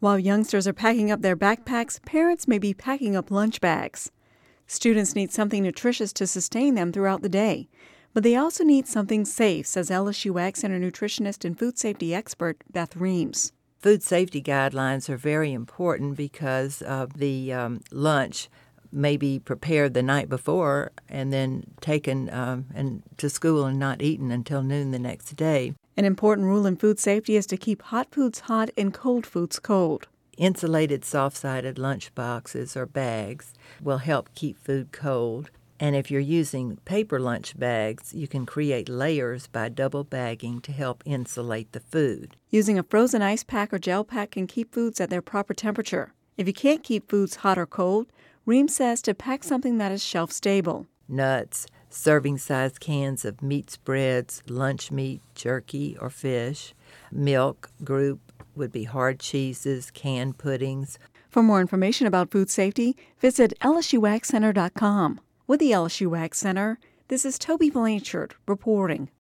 While youngsters are packing up their backpacks, parents may be packing up lunch bags. Students need something nutritious to sustain them throughout the day, but they also need something safe, says LSU Ag Center nutritionist and food safety expert Beth Reams. Food safety guidelines are very important because the lunch may be prepared the night before and then taken to school and not eaten until noon the next day. An important rule in food safety is to keep hot foods hot and cold foods cold. Insulated soft-sided lunch boxes or bags will help keep food cold. And if you're using paper lunch bags, you can create layers by double bagging to help insulate the food. Using a frozen ice pack or gel pack can keep foods at their proper temperature. If you can't keep foods hot or cold, Reams says to pack something that is shelf-stable. Nuts, serving-sized cans of meat spreads, lunch meat, jerky, or fish. Milk group would be hard cheeses, canned puddings. For more information about food safety, visit lsuagcenter.com. With the LSU Ag Center, this is Toby Blanchard reporting.